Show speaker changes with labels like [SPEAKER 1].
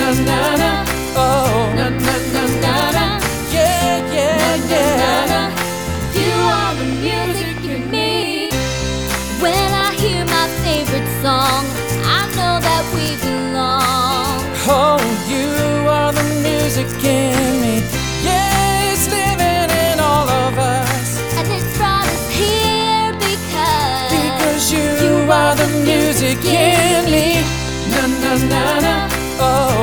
[SPEAKER 1] na na na. Oh, na na na na na. Yeah, yeah, yeah.
[SPEAKER 2] You are the music in me. When I hear my favorite song, I know that we belong.
[SPEAKER 1] Oh, you are the music in me. Yeah, it's living in all of us.
[SPEAKER 2] And it's brought us here
[SPEAKER 1] Because you are the music in me. Na na na na. Oh.